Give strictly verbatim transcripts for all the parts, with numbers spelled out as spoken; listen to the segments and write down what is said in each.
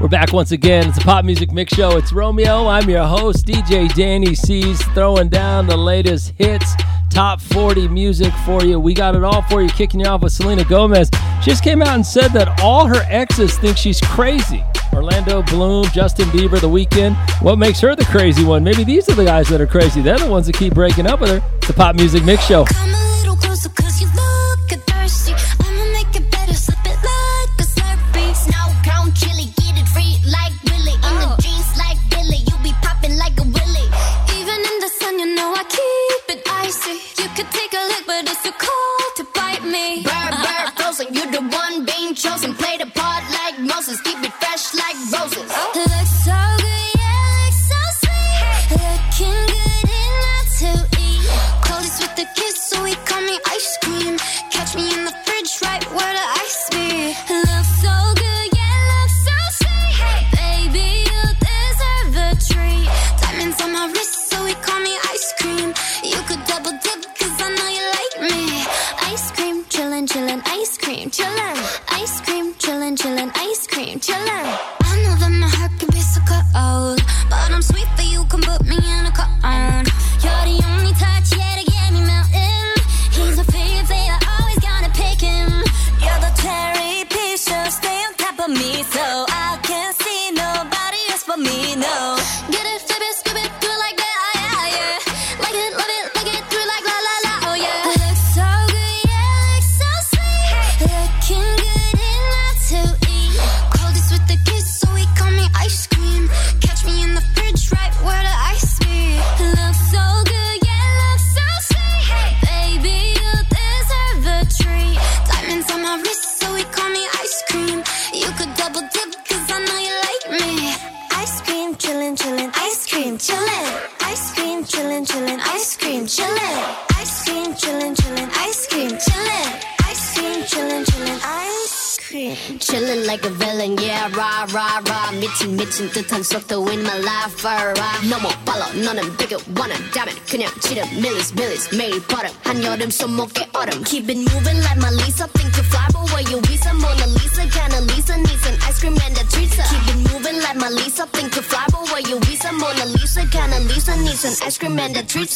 We're back once again. It's a Pop Music Mix Show. It's Romeo. I'm your host, D J Danny C's, throwing down the latest hits, top forty music for you. We got it all for you, kicking you off with Selena Gomez. She just came out and said that all her exes think she's crazy. Orlando Bloom, Justin Bieber, The Weeknd. What makes her the crazy one? Maybe these are the guys that are crazy. They're the ones that keep breaking up with her. It's the Pop Music Mix Show. Come a little closer cause you look thirsty. I'ma make it better, slip it like a Slurpee. Snow cone chili, get it free like Willy. In the jeans like Billy, you be popping like a Willy. Even in the sun, you know I keep it icy. You could take a look, but it's too cold to bite me. Bird, bird, frozen, you the one being chosen. Play the part like Moses, keep it fresh like roses. It looks so good, yeah, looks so sweet. Looking good enough to eat. Coldest with the kiss, so he call me ice cream. Catch me in the fridge, right where the ice be. It looks so good, yeah, looks so sweet. Baby, you deserve a treat. Diamonds on my wrist, so he call me ice cream. You could double dip, cause I know you like me. Ice cream, chillin', chillin', ice cream, chillin'. Ice cream, chillin', chillin', ice cream, chillin'. I know that my heart can be so cold, but I'm sweet for you, come put me in a cone. You're the only touch, yeah, to get me melting. He's a favorite, I always gotta pick him. You're the cherry piece, so stay on top of me, so I can't see nobody else but me, no. Get it, flip it, skip it, do it like that, yeah, yeah. Like it, love it, like it, through like la la la, oh yeah. It looks so good, yeah, looks so sweet. Looking good enough to eat. Coldest with the kiss, so he call me ice cream. Catch me in the fridge, right where the ice be. It looks so good, yeah, looks so sweet. Baby, you deserve a treat. Diamonds on my wrist, so he call me ice cream. You could double dip, cause I know you like me. Ice cream, chillin', chillin', ice cream, chillin'. Ice cream, chillin', chillin', ice cream, chillin'. Ice cream, chillin', chillin', ice cream, chillin'. Ice cream, chillin', chillin', ice cream. Chillin' like a villain, yeah, rah, rah, rah. 미친, 미친 듯한 속도 in my life, alright. 너무 빨라, 너는 되게 원한다면 그냥 지름, 밀리스, 밀리스, 매일 버릇. 한여름 손목에 얼음. Keep it moving like my Lisa. Think you fly, but where you visa? Mona Lisa, kinda Lisa, needs an ice cream and a treat. Keep it moving like my Lisa. Think you fly, but where you visa? Mona Lisa, kinda Lisa, needs an ice cream and a treat.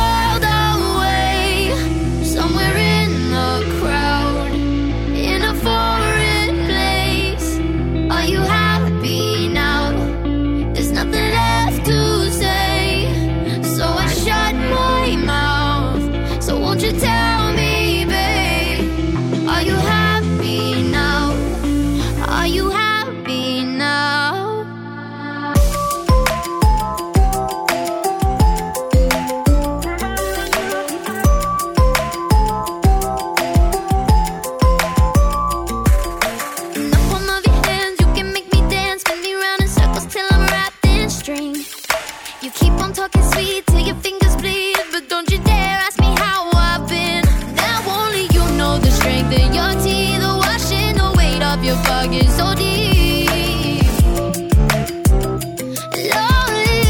In a of your fog is so deep. Lonely,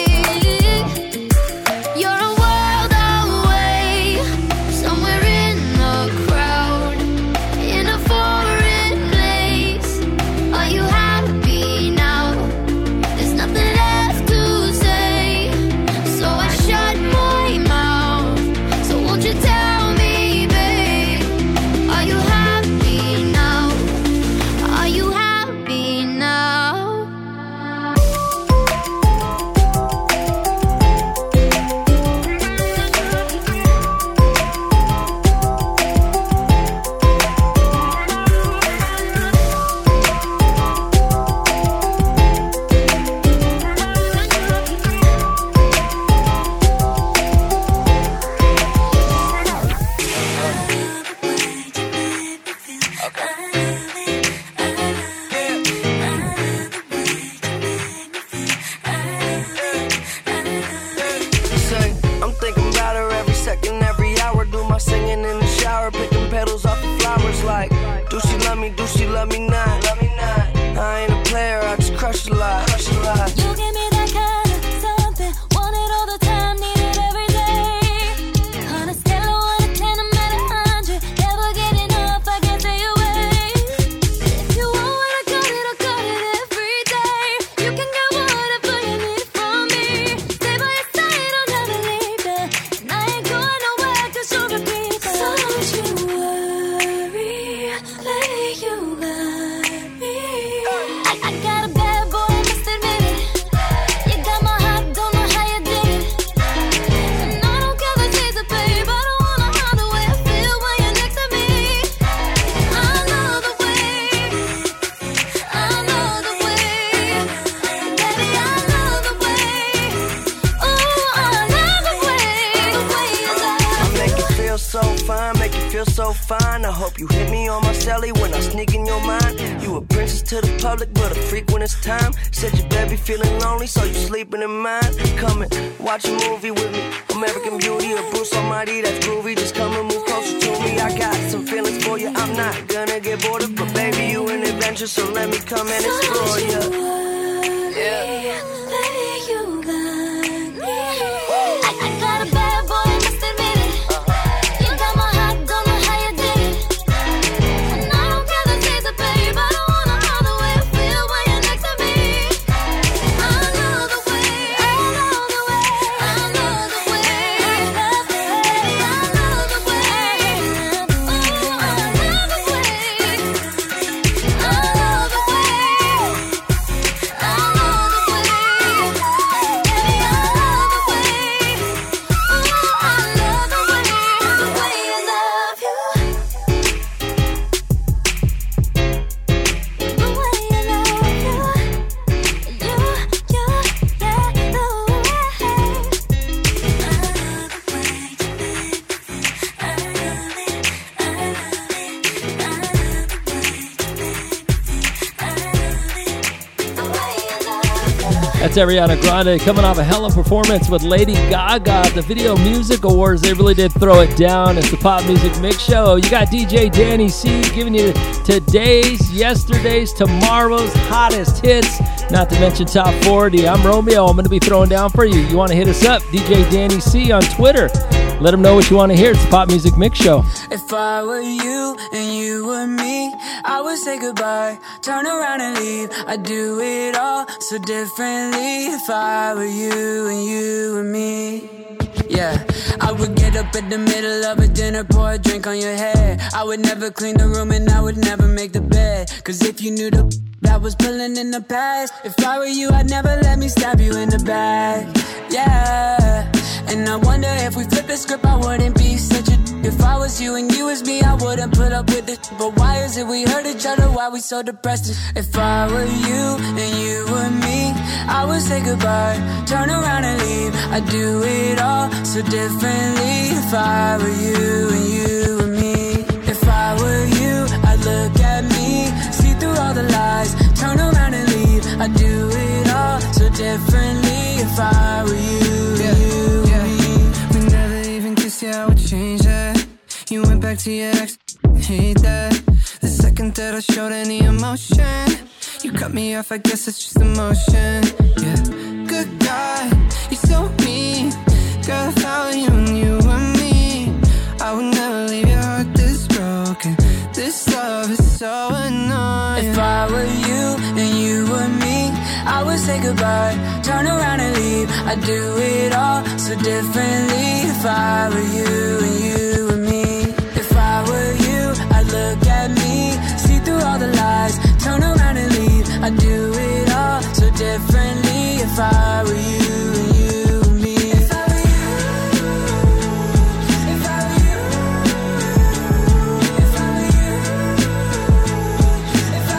you're a world away, somewhere in the crowd, in a foreign place. Are you happy now? There's nothing left to say, so I shut my mouth. So won't you tell me, babe, are you happy now? Are you happy now? Say, I'm thinking about her every second, every hour. Do my singing in the shower, picking petals off the flowers. Like, do she love me? Do she love me not? Love me not. I ain't a player, I just crush a lot. Crush a lot. You give me that kind of something, want it all the time, need it every day. On a scale of one to ten, I'm at a hundred, never get enough, I can't stay away. If you want what I got it, I got it every day. You can get whatever you need from me. Stay by your side, I'll never leave it. And I ain't going nowhere, cause you're a keeper. So don't you worry, lady, you got me. I, I got a bad boy, I must admit it. You got my heart, don't know how you did it. And I don't care the days of babe, I don't wanna hide the way I feel when you're next to me. I know the way, I know the way, baby, I know the way. Oh, I love the way, the way you I love. make you feel so fine, make you feel so fine. I hope you hit me on my celly when I sneak in your mind. You a princess to the public, but a freak when it's time. Said your baby feeling lonely, so you sleeping in mine. Come and watch a movie with me. American Beauty or Bruce Almighty, that's groovy. Just come and move closer to me. I got some feelings for you, I'm not gonna get bored of. But baby, you an adventure, so let me come and explore you. Yeah. Baby, you got me. I, I got a bad boy, I must admit it. You got my heart, don't know how you did it. And I don't care the days of babe, I don't wanna hide the way I feel when you're next to me. I know the way, I know the way, I know the way. Baby, I know the way. Oh, I love the way. I know the way. I know the way. Baby, I know the way. Oh, I love the way, the way I love you. The way I love you. You, you, yeah, the way. I love the way you make me feel. I love it, I love it. I love the way you make me feel. I love it, the way I love you. That's Ariana Grande coming off a hell of a performance with Lady Gaga at the Video Music Awards. They really did throw it down. It's the Pop Music Mix Show. You got D J Danny C giving you today's, yesterday's, tomorrow's hottest hits, not to mention top forty. I'm Romeo. I'm going to be throwing down for you. You want to hit us up, D J Danny C on Twitter. Let them know what you want to hear. It's the Pop Music Mix Show. If I were you and you were me, I would say goodbye, turn around and leave. I'd do it all so differently. If I were you and you were me, yeah, I would get up in the middle of a dinner, pour a drink on your head. I would never clean the room and I would never make the bed. Cause if you knew the that was pulling in the past, if I were you, I'd never let me stab you in the back. Yeah. And I wonder if we flip the script, I wouldn't be such a. If I was you and you was me, I wouldn't put up with it. But why is it we hurt each other? Why we so depressed? If I were you and you were me, I would say goodbye, turn around and leave. I'd do it all so differently. If I were you and you were me, if I were you, I'd look at me, see through all the lies, turn around and leave. I'd do it all so differently. If I were you, yeah, you, yeah. Me. We never even kissed, yeah, I would change that. You went back to your ex, hate that. The second that I showed any emotion. You cut me off, I guess it's just emotion. Yeah, good guy, you're so mean. Girl, if I were you and you were me, I would never leave your heart this broken. This love is so annoying. If I were you and you were me, I would say goodbye, turn around and leave. I'd do it all so differently. If I were you and you were me, if I were you, I'd look at me, see through all the lies, turn around and leave. I'd do it all so differently. If I were you and you were me. If I were you, if I were you, if I were you, if I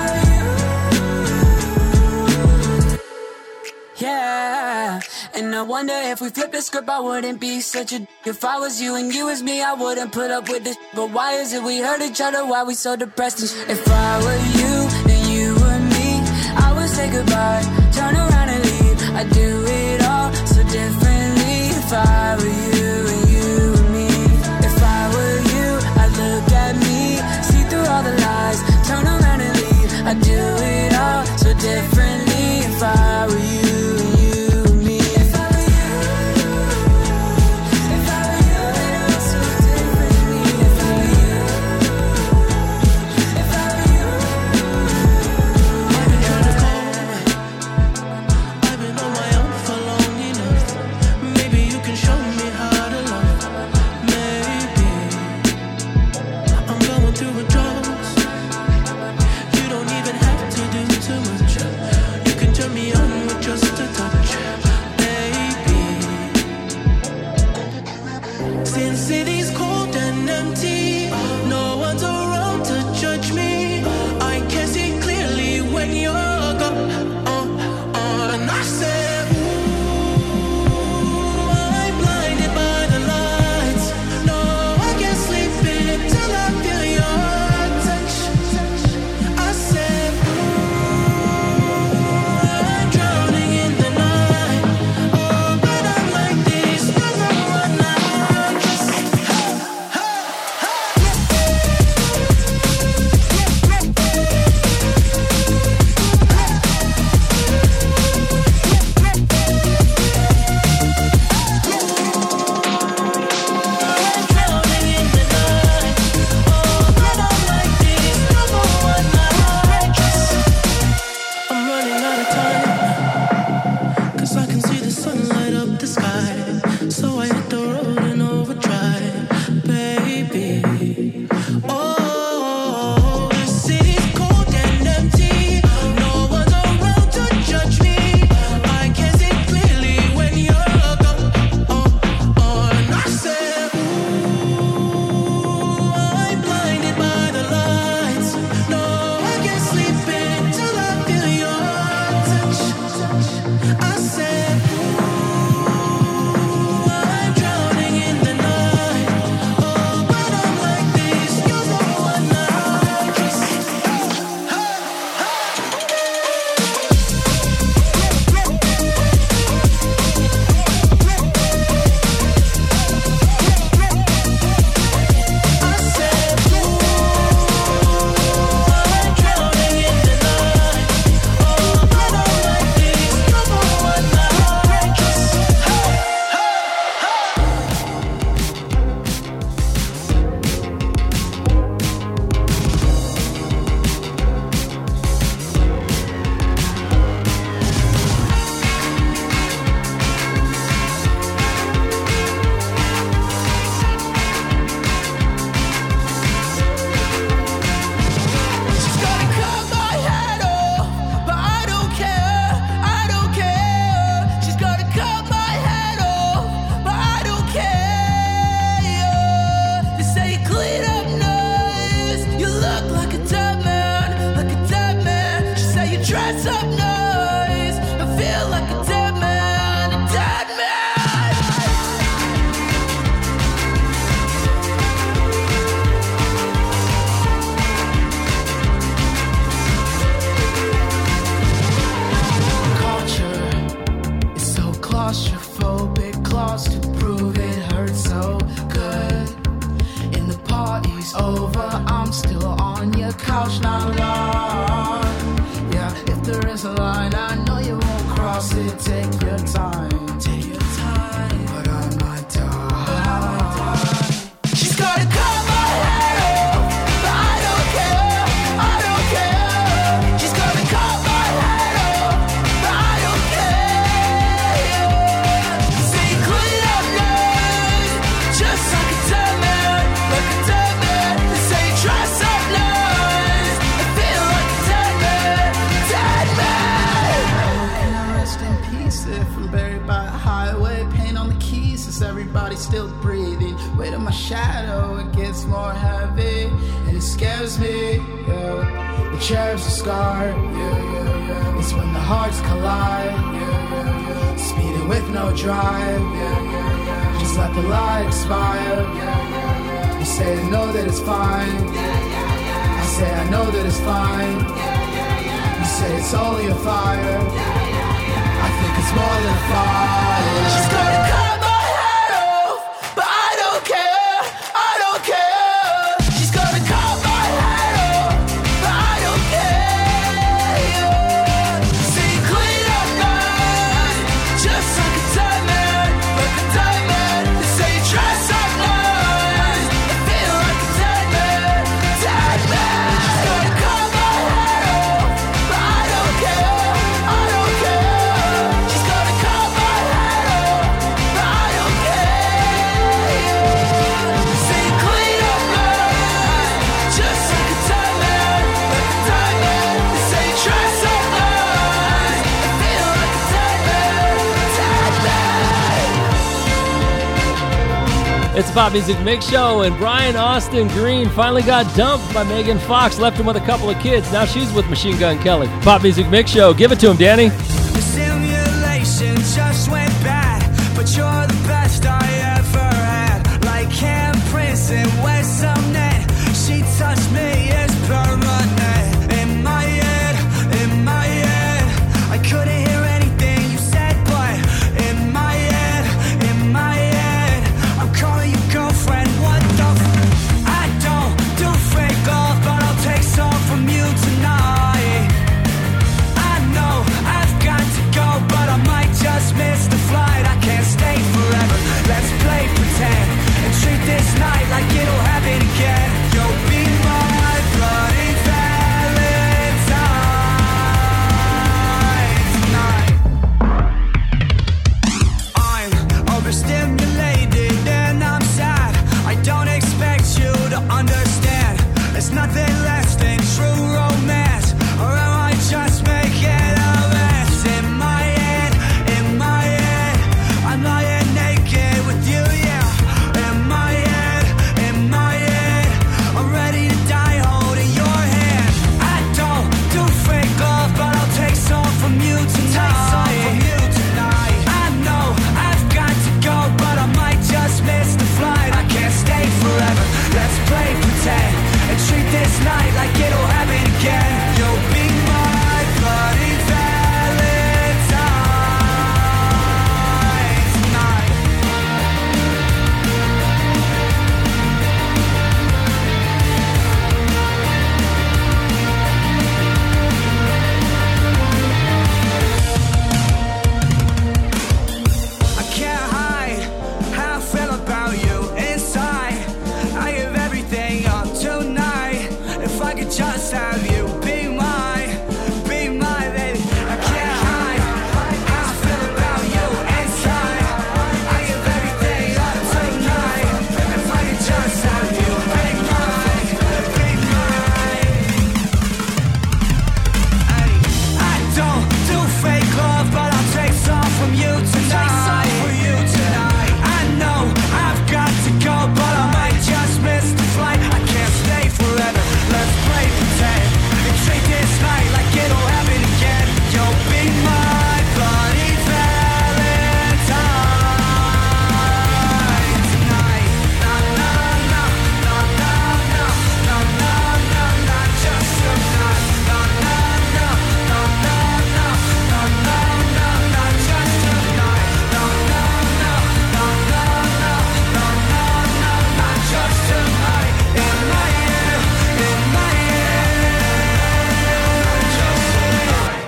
were you. Yeah, and I wonder if we flip the script, I wouldn't be such a d- If I was you and you was me, I wouldn't put up with this. But why is it we hurt each other? Why we so depressed and sh- If I were you and you were me, I would say goodbye, turn around and leave. I'd do it all so differently. If I were you and you were me, if I were you, I'd look at me, see through all the lies, turn around and leave. I'd do it all so differently. If I were you. couch not long. Yeah, if there is a line, I know you won't cross it. Take your time, take your time. But I might die. She's gonna cut my head off, but I don't care, I don't care. She's gonna cut my head off, but I don't care. Say clean up nice, just like a dead man, like a dead man. Say dress up nice, I feel like a dead man, dead man. Can I rest in peace if I'm buried by a highway? Pain on the keys, is everybody still breathing? Weight of my shadow, it gets more heavy, and it scares me, yeah. The chair's a scar, yeah, yeah, yeah. It's when the hearts collide, yeah, yeah, yeah. Speeding with no drive, yeah, yeah, yeah. Just let the light expire, yeah, yeah, yeah. You say I know that it's fine, yeah, yeah, yeah. I say I know that it's fine, yeah, yeah, yeah. You say it's only a fire, yeah, yeah, yeah. I think it's more than a fire. She's gonna cut my head off, but I don't care, I don't care. She's gonna cut my head off, but I don't care. Say clean up nice, just like a dead man, like a dead man. Say dress up nice, I feel like a dead man, dead man. She's gonna cut my head off, but I don't care, I don't care. She's gonna cut my head off, but I don't care. Say clean up nice, just like a dead man, like a dead man. Say dress up nice, I feel like a dead man, dead man. It's the Pop Music Mix Show, and Brian Austin Green finally got dumped by Megan Fox, left him with a couple of kids. Now she's with Machine Gun Kelly. Pop Music Mix Show, give it to him, Danny. The simulation just went bad, but you're the best I ever had. Like Cam Prince and West Sumner, she touched me, it's permanent. In my head, in my head, I couldn't hear anything you said, but in my head, in my head, I'm calling you girlfriend. What the f? I don't do fake love, but I'll take some from you tonight. I know I've got to go, but I might just miss the flight. I can't stay forever. Let's play pretend and treat this night like it'll happen again. You'll be my bloody Valentine tonight. I'm overstimulated and I'm sad. I don't expect you to understand. It's nothing less than true romance, or am I just making a mess? In my head, in my head, I'm lying naked with you, yeah. In my head, in my head, I'm ready to die holding your hand. I don't do fake love, but I'll take some from you tonight. I know I've got to go, but I might just miss the flight. I can't stay forever. Let's play pretend and treat this night like it'll happen again. You'll be my bloody Valentine tonight. I can't hide how I feel about you inside. I give everything up tonight. If I could just have you be mine, be my baby. I can't hide how I feel about you inside. I give everything up tonight. If I could just have you be mine, be mine. Ay, I don't do fake love, but I'll take some from you tonight. I know I've got to go, but I might just miss the flight. I can't stay forever. Let's play pretend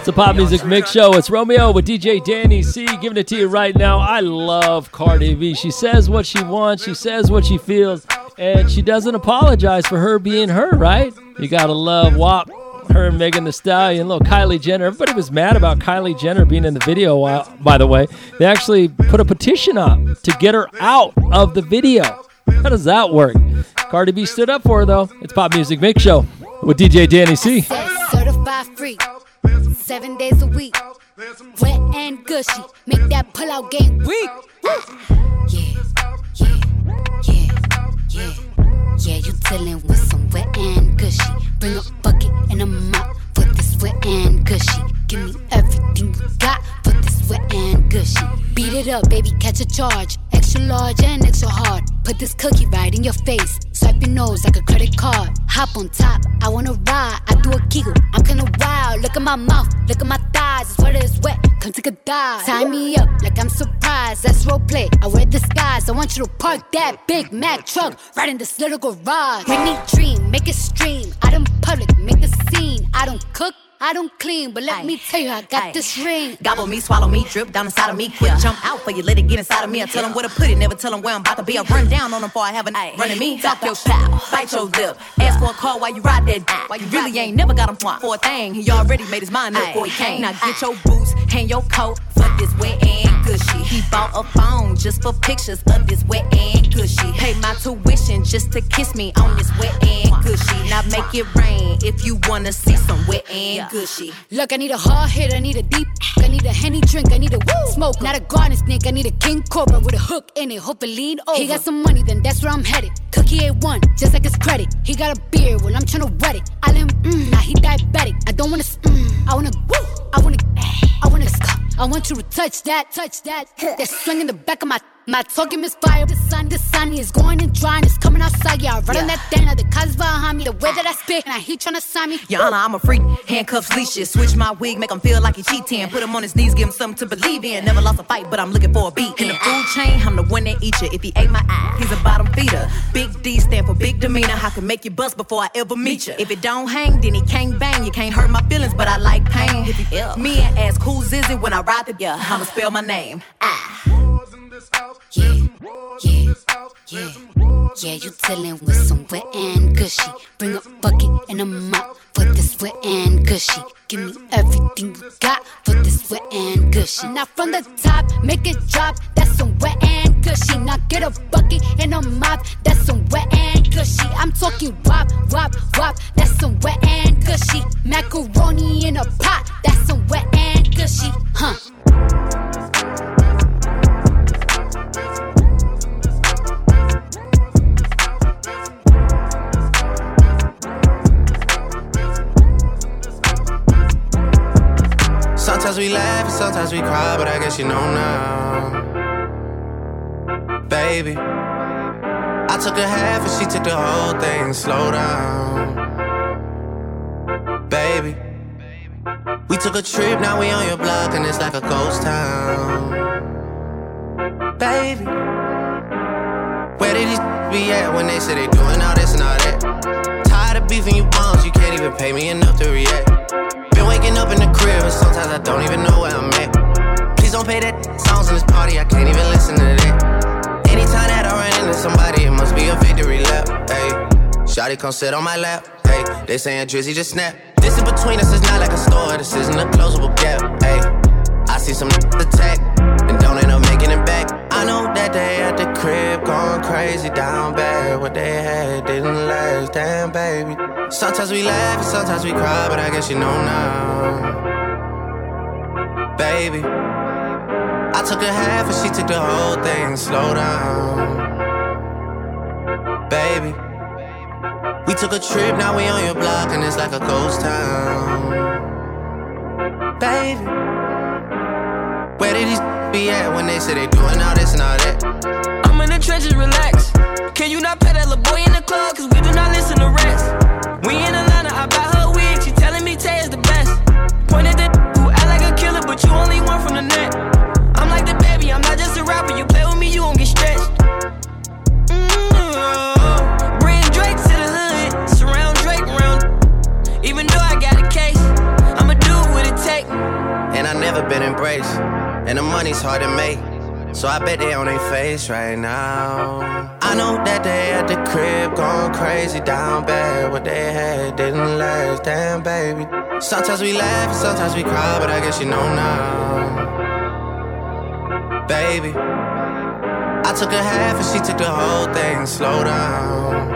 It's a Pop Music Mix Show. It's Romeo with D J Danny C giving it to you right now. I love Cardi B. She says what she wants. She says what she feels. And she doesn't apologize for her being her, right? You gotta love W A P. Her and Megan Thee Stallion, little Kylie Jenner. Everybody was mad about Kylie Jenner being in the video, by the way. They actually put a petition up to get her out of the video. How does that work? Cardi B stood up for her, though. It's Pop Music Mix Show with D J Danny C. Certified free, seven days a week. Wet and gushy, make that pull-out game weak. Yeah, yeah, yeah, yeah. Yeah, you dealing with some wet and gushy. Bring a bucket and a mop for this wet and gushy. Give me everything you got for this wet and gushy. Beat it up, baby, catch a charge. Extra large and extra hard. Put this cookie right in your face. Swipe your nose like a credit card. Hop on top, I wanna ride. I do a giggle, I'm kinda wild. Look at my mouth, look at my thighs. It's wet, it's wet, come take a dive. Tie me up like I'm surprised, that's roleplay. I wear disguise, I want you to park that Big Mac truck right in this little garage. Make me dream, make it stream. Out in public, make the scene. I don't cook, I don't clean, but let Aye. me tell you, I got Aye. this ring. Gobble me, swallow me, drip down inside of me. Quick yeah. jump out for you, let it get inside of me. I tell them where to put it, never tell them where I'm about to be. I run down on them before I have a night. Running me, talk your pal, bite your lip. Ask for a call while you ride that. While you really ain't never got him for a thing. He already made his mind up before he came. Now get your boots, hang your coat for this wet and gushy. He bought a phone just for pictures of this wet and gushy. Pay my tuition just to kiss me on this wet and gushy. Now make it rain if you wanna see some wet and gushy. Look, I need a hard hit, I need a deep. I need a Henny drink, I need a woo smoke. Not a garden snake, I need a king cobra with a hook in it. Hope it lean over. He got some money, then that's where I'm headed. Cookie A one, just like his credit. He got a beard, well I'm tryna wet it. I let him, mm, now he diabetic. I don't wanna, mm, I wanna, woo, I wanna, I wanna, I want you to touch that, touch that. That swing in the back of my. My talking misfire, the sun, the sun is going and drying, it's coming outside, yeah, I run yeah. on that thing, now the cuz behind me, the way that I spit, and I heat tryna sign me. Your Honor, I'm a freak, handcuffs, leashes, switch my wig, make him feel like he cheating, put him on his knees, give him something to believe in, never lost a fight, but I'm looking for a beat. In the food chain, I'm the one that eat you, if he ate my eye, he's a bottom feeder. Big D stand for big demeanor, I can make you bust before I ever meet you. If it don't hang, then he can't bang, you can't hurt my feelings, but I like pain. If he ill, me and ask who's is it when I ride the yeah, I'ma spell my name. Ah. Yeah, yeah, yeah, yeah, you dealing with some wet and gushy. Bring a bucket and a mop for this wet and gushy. Give me everything you got for this wet and gushy. Now from the top, make it drop, that's some wet and gushy. Now get a bucket and a mop, that's some wet and gushy. I'm talking wop, wop, wop, that's some wet and gushy. Macaroni in a pot, that's some wet and gushy, huh? Sometimes we laugh and sometimes we cry, but I guess you know now. Baby, I took a half and she took the whole thing. Slow down. Baby, we took a trip, now we on your block and it's like a ghost town. Baby, where did these be at when they say they doing all this and all that? Tired of beefing you bums, you can't even pay me enough to react. Been waking up in the crib and sometimes I don't even know where I'm at. Please don't play that songs in this party, I can't even listen to that. Anytime that I run into somebody, it must be a victory lap. Hey, shawty come sit on my lap. Hey, they saying Drizzy just snap. This in between us is not like a store, this isn't a closable gap. Hey, I see some attack and don't end up making it back. I know that they at the crib going crazy down bad. What they had didn't last, damn baby. Sometimes we laugh and sometimes we cry, but I guess you know now. Baby, I took a half and she took the whole thing. Slow down. Baby, we took a trip, now we on your block and it's like a ghost town. Baby, where did these be at when they say they doing all this and all that? I'm in the trenches, relax. Can you not pay that little boy in the club? Cause we do not listen to rats. We in Atlanta, I bought her wig. She telling me Tay is the best. Pointed the who act like a killer, but you only one from the net. I'm like the baby, I'm not just a rapper. You play with me, you won't get stretched. Mm-hmm. Bring Drake to the hood, surround Drake around. Even though I got a case, I'ma do what it take. race, and the money's hard to make. So I bet they on their face right now. I know that they at the crib going crazy down bad. What they had didn't last, damn baby. Sometimes we laugh and sometimes we cry, but I guess you know now. Baby, I took a half and she took the whole thing. Slow down.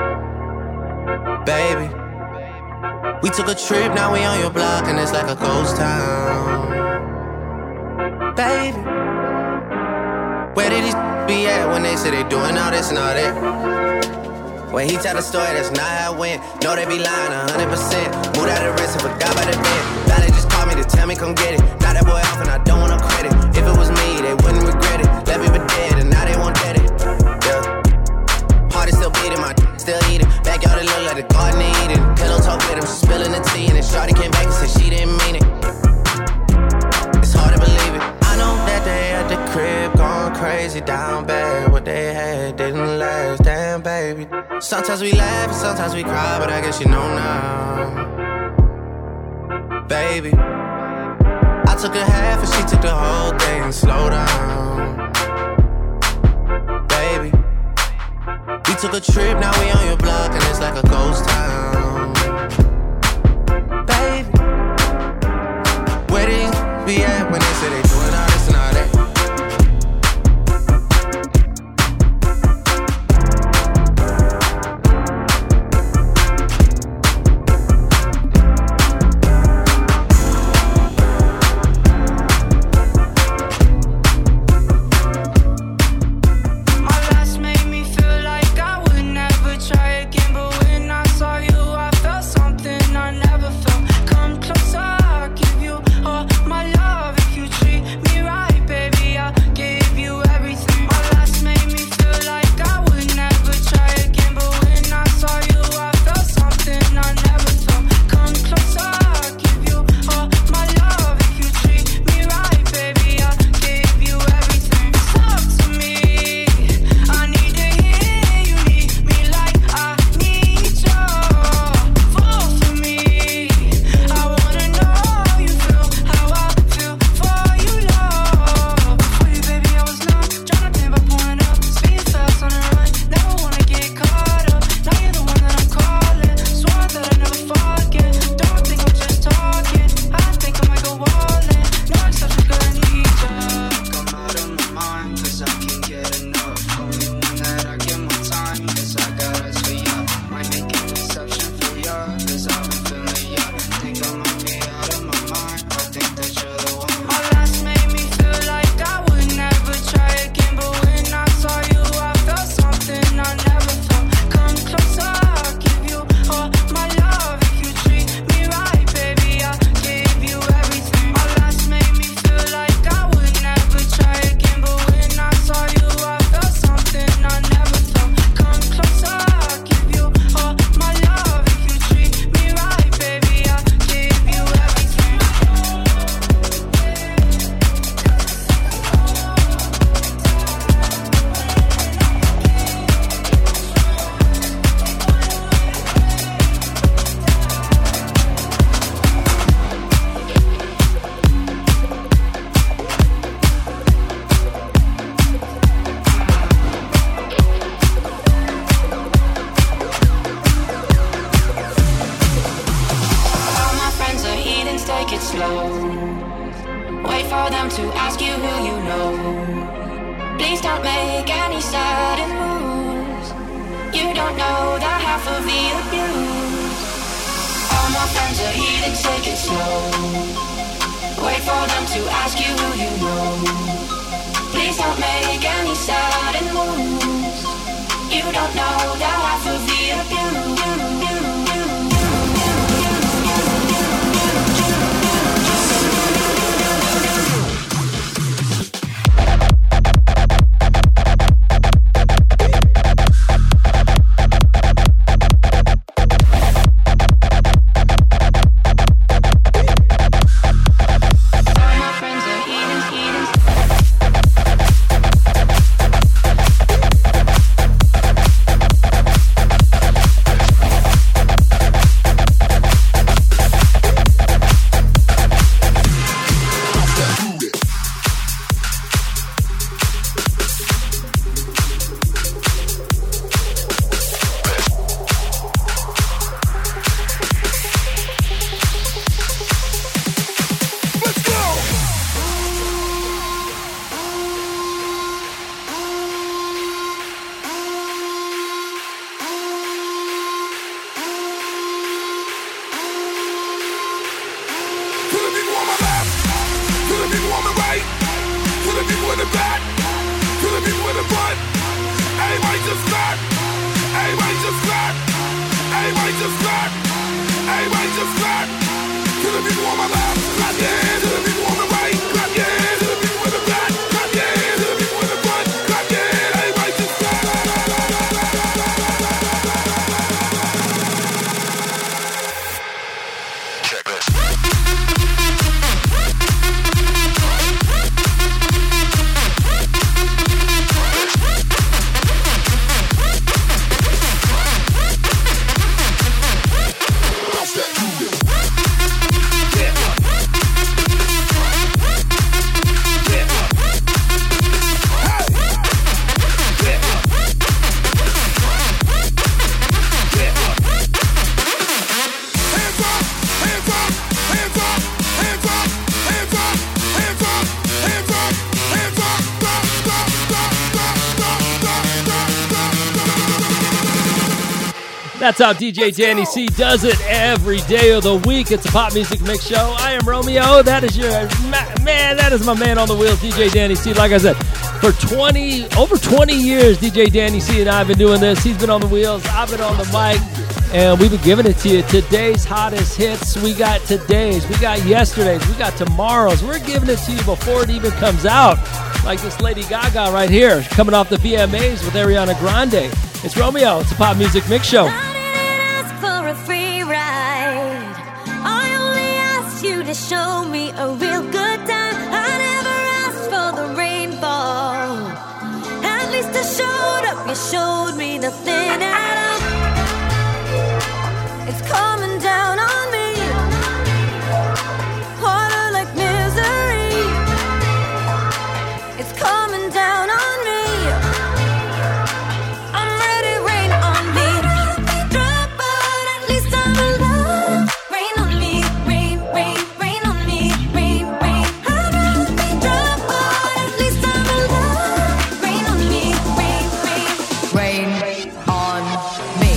Baby, we took a trip, now we on your block and it's like a ghost town. Baby, where did these be at when they say they doing all this and all that? When he tell the story, that's not how it went. No, they be lying a hundred percent. Moved out of the rest and forgot about the bed. Now they just call me to tell me come get it. Now that boy off and I don't want no credit. If it was me, they wouldn't regret it. Left me for dead and now they won't get it. Yeah. Heart is still beating, my still eating. Backyard it look like the garden of Eden. Pillow talk with him, spilling the tea. And then shawty came back and said she didn't mean it. It's hard to believe it. I know that they at the crib going crazy down bad. What they had didn't last, damn baby. Sometimes we laugh and sometimes we cry, but I guess you know now. Baby, I took a half and she took the whole thing. Slow down. Baby, we took a trip, now we on your block and it's like a ghost town. Baby, where did you be at when they say they doing all this and all that? people in the back, to the people in the front. Everybody just clap. Everybody just clap. Everybody just clap. Everybody just clap. To the people on my left, clap your hands. To the people on the right, clap your hands. To the people in the back, clap your hands. To the people in the front, clap your hands. Everybody just clap. Check this. That's how D J Danny C does it every day of the week. It's a pop music mix show. I am Romeo. That is your man. That is my man on the wheels, D J Danny C. Like I said, for twenty over twenty years, D J Danny C and I have been doing this. He's been on the wheels. I've been on the mic, and we've been giving it to you. Today's hottest hits. We got today's. We got yesterday's. We got tomorrow's. We're giving it to you before it even comes out. Like this Lady Gaga right here, coming off the V M As with Ariana Grande. It's Romeo. It's a pop music mix show. For a free ride, I only asked you to show me a real good time. I never asked for the rainfall. At least I showed up. You showed me nothing at all. It's coming down on me, harder like misery. It's coming down on me. I'm ready, rain on me. Rain on me, rain, rain, rain on me, rain, rain. I'd rather be drunk, but at least I'm alive. Rain on me, rain, rain, rain on me.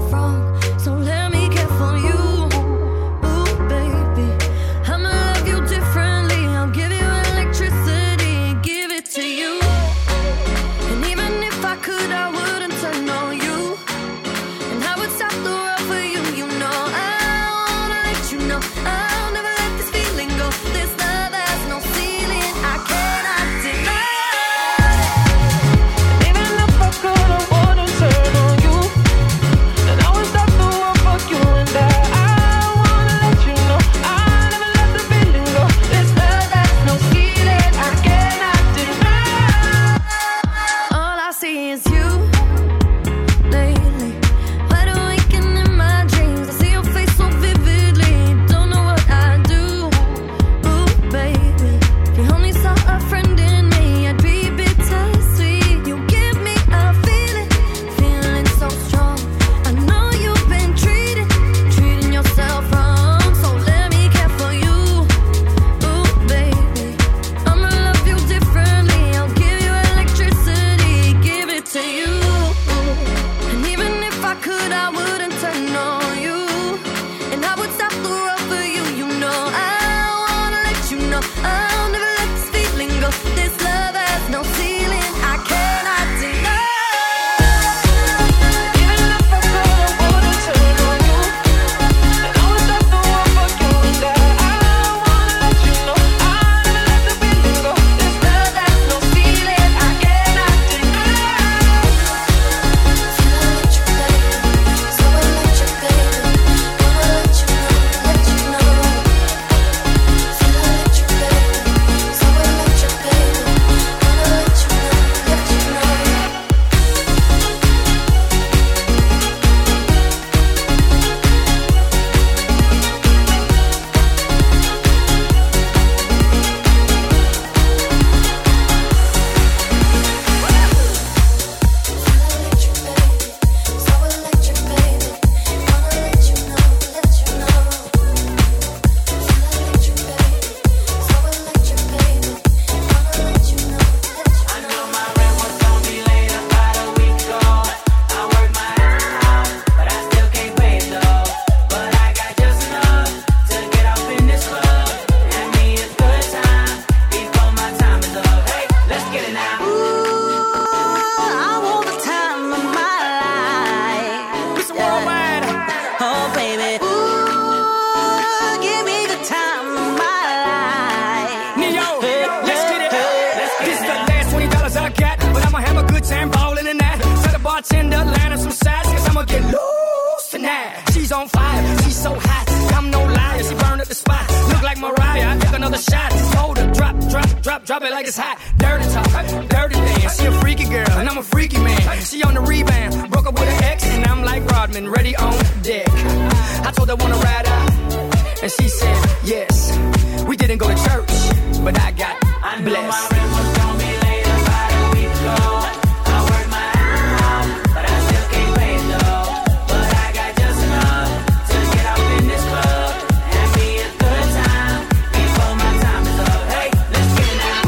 You stop the world for you, you know. I wanna let you know I'll never let this feeling go. This love has no ceiling, I cannot deny. Even if I could, I wouldn't turn on you. And I would stop the world for you and I. I wanna let you know I'll never let the feeling go. This love has no ceiling, I cannot deny. All I see is you lately. Wide awake and in my dreams, I see your face so vividly. Don't know what I do, ooh baby. If you only saw a friend in me, I'd be bittersweet. You give me a feeling, feeling so strong. I know you've been treated, treating yourself wrong. So let me care for you, ooh baby. I'ma love you differently. I'll give you electricity, give it to you. And even if I could, I wouldn't turn on you. And I would stop the world for you, you know. I wanna let you know I'll never let this feeling go. This love has no ceiling, I cannot deny. Even if I could, I wouldn't turn on you. And I would stop the world for you and I. I wanna let you know I'll never let the feeling go. This love has no ceiling, I cannot deny. So electric, baby. Wanna let you know, let you know. Feel electric, baby. So electric, baby. Wanna let you know, let you know. Electric, baby. So electric, baby. Wanna let you know, let you know. Electric, baby. So electric, baby. Wanna let you know, let you know. I know my rent was gonna be late about a week ago. I worked my ass off, but I still can't pay it though. But I got just enough to get off in this club. Have me a good time before my time is up. Hey, let's get it now. I want the time of my life. It's worldwide. Oh, baby. Ooh, give me the time of my life. Neo, let's get it. This is the last twenty dollars I got, but I'ma have a good time ballin' in that. Tell the bartender, line up some sides, cause I'ma get loose tonight. She's on fire, she's so hot, I'm no liar, she burned up the spot. Look like Mariah, I took another shot. Hold her, drop, drop, drop, drop it like it's hot. Dirty talk, dirty dance, she a freaky girl, and I'm a freaky man. She on the rebound, broke up with her ex, and I'm like Rodman, ready on deck. I told her wanna ride out, and she said yes. We didn't go to church, but I got blessed. My rent was gonna be late about a week ago. I worked my ass off, but I still can't pay it though. But I got just enough to get off in this club. Have me a good time before my time is up. Hey, let's get it now.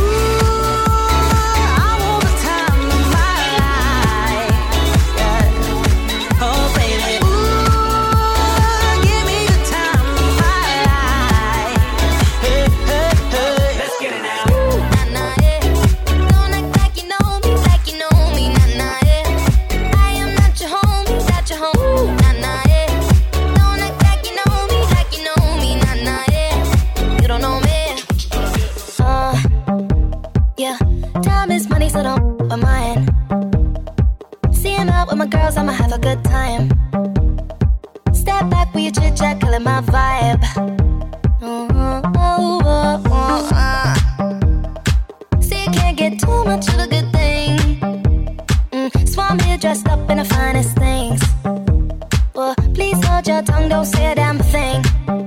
I want the time of my life. Yeah. Oh, baby. Ooh, give me the time of my life. Hey, hey, hey. Let's get it now. Nah, nah, yeah. Don't act like you know me, like you know me. Nah, nah, yeah. I am not your homie, not your homie. Nah, nah, yeah. Don't act like you know me, like you know me. Nah, nah, yeah. You don't know me. Uh, yeah. Time is money, so don't f- with mine. Seeing out with my girls, I'ma have a good time. Step back with your chit chat, killing my vibe. Oh, oh, oh, oh, oh, uh. See, you can't get too much of a good thing. Mm, Swan here dressed up in the finest things. Well, please hold your tongue, don't say a damn thing.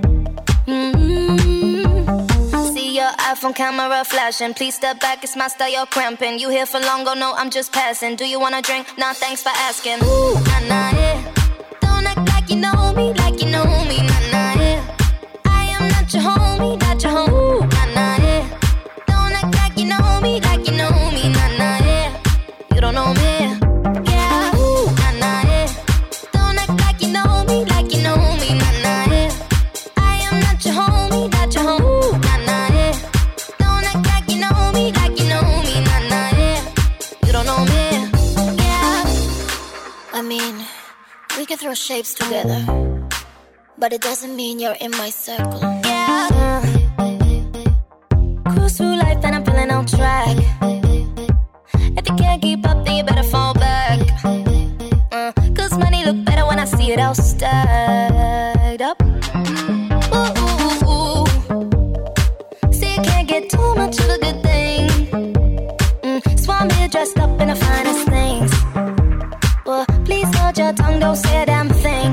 Mm-hmm. See your iPhone camera flashing. Please step back, it's my style, you're cramping. You here for long, oh no, I'm just passing. Do you wanna drink? Nah, thanks for asking. Ooh, nah, nah, yeah. Don't act like you know me, like you know me. Nah, nah, yeah. I am not your homie, not your homie. Nah, nah, yeah. Don't act like you know me, like you know me. Nah, nah, yeah. You don't know me. Yeah, ooh, nah, nah, yeah. Don't act like you know me, like you know me. Nah, nah, yeah. I am not your homie, not your homie. Nah, nah, yeah. Don't act like you know me, like you know me. Nah, nah, yeah. You don't know me. Yeah. I mean, we could throw shapes together, but it doesn't mean you're in my circle. Yeah. Cruise through life and I'm feeling on track. If you can't keep up, then you better fall back. Uh, Cause money look better when I see it all stacked up. Ooh, ooh, ooh. See, you can't get too much of a good thing. Mm, so I'm here dressed up in the finest things. Well, please hold your tongue, don't say a damn thing.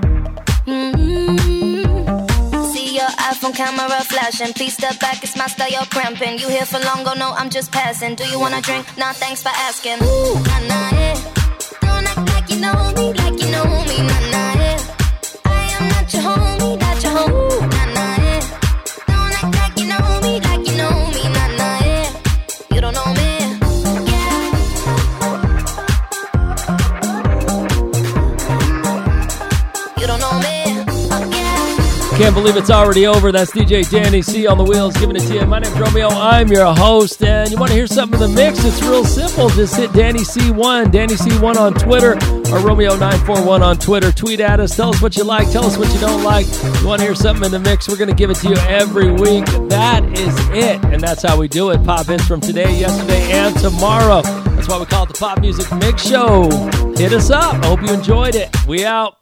Mm-hmm. See your iPhone camera flashing. Please step back, it's my style, you're cramping. You here for long, go no, I'm just passing. Do you wanna drink? Nah, thanks for asking. Ooh, nah, nah, yeah. Don't act like you know me, like you know me, nah, nah, yeah. I am not your homie, not your homie, ooh, nah, nah, yeah. Don't act like you know me, like you know me, nah, nah, yeah. You don't know me. Can't believe it's already over. That's D J Danny C on the wheels giving it to you. My name's Romeo. I'm your host. And you want to hear something in the mix? It's real simple. Just hit Danny C one, Danny C one on Twitter, or Romeo nine four one on Twitter. Tweet at us. Tell us what you like. Tell us what you don't like. You want to hear something in the mix? We're going to give it to you every week. That is it. And that's how we do it. Pop hits from today, yesterday, and tomorrow. That's why we call it the Pop Music Mix Show. Hit us up. I hope you enjoyed it. We out.